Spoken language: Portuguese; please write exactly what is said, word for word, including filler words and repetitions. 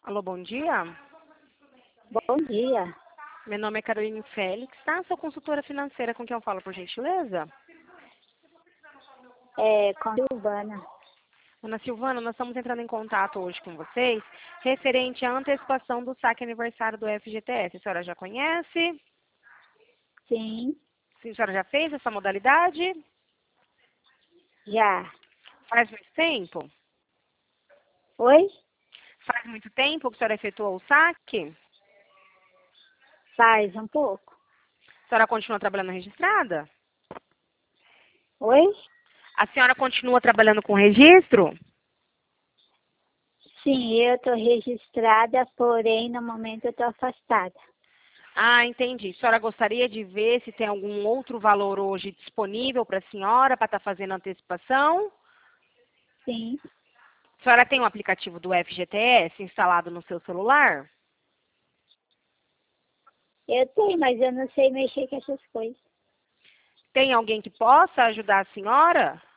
Alô, bom dia. Bom dia. Meu nome é Caroline Félix, tá? Sou consultora financeira, com quem eu falo, por gentileza? É, com a Silvana. Ana Silvana, nós estamos entrando em contato hoje com vocês, referente à antecipação do saque aniversário do F G T S. A senhora já conhece? Sim, Sim, a senhora já fez essa modalidade? já. Faz muito tempo? Oi? Faz muito tempo que a senhora efetuou o saque? Faz um pouco. A senhora continua trabalhando registrada? Oi? A senhora continua trabalhando com registro? Sim, eu estou registrada, porém no momento eu estou afastada. Ah, entendi. A senhora gostaria de ver se tem algum outro valor hoje disponível para a senhora para estar fazendo antecipação? Sim, A senhora tem um aplicativo do F G T S instalado no seu celular? eu tenho, mas eu não sei mexer com essas coisas. Tem alguém que possa ajudar a senhora?